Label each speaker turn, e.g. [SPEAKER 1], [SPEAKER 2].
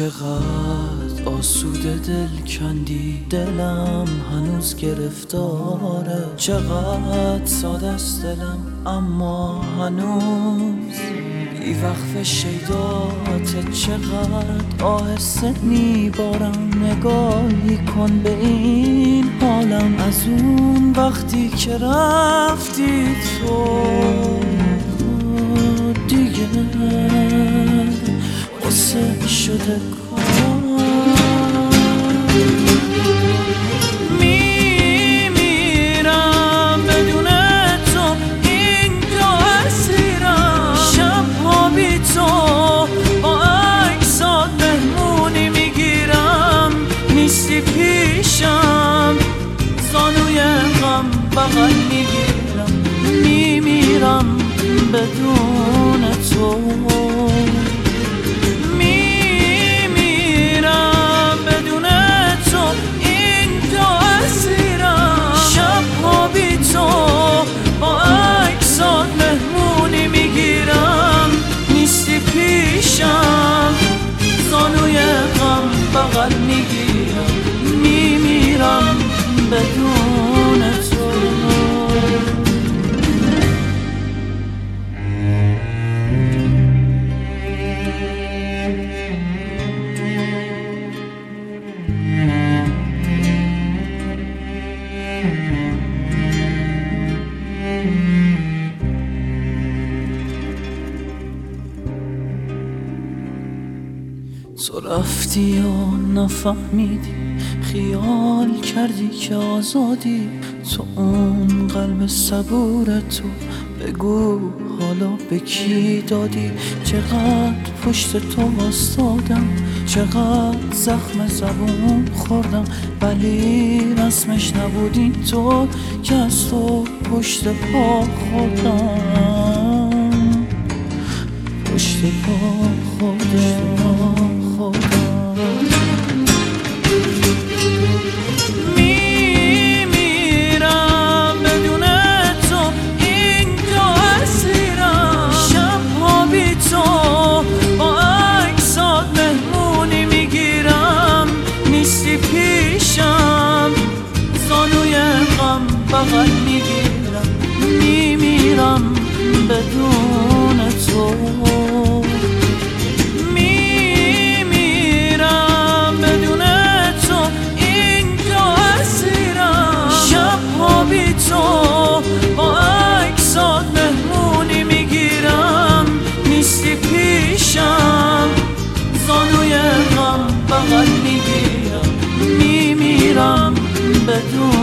[SPEAKER 1] چقدر آسوده دل کندی، دلم هنوز گرفتاره. چقدر ساده است دلم اما هنوز بی وقف شیداته. چقدر آهسته میبارم، نگاهی کن به این حالم. از اون وقتی که رفتی تو دیگه قصه شده کار. میمیرم بدون تو، اینجا اسیرم. شبها بی تو با عکسات مهمونی میگیرم. نیستی پیشم، زانوی غم بغل میگیرم. میمیرم بدون تو. زانوی غم بغل میگیرم. میمیرم بدون تو. تو رفتی و نفهمیدی، خیال کردی که آزادی. تو اون قلب صبور تو بگو حالا به کی دادی. چقدر پشت تو واسطادم، چقدر زخم زبون خوردم، ولی رسمش نبودی تو که از تو پشت پا خوردم. پشت پا خوردم. میمیرم بدون تو، اینجا اسیرم. شبها بی تو با عکسات مهمونی میگیرم. نیستی پیشم، زانوی غم بغل میگیرم. میمیرم بدون تو. با عکسات مهمونی میگیرم. نیستی پیشم، زانوی غم بغل میگیرم. میمیرم بدون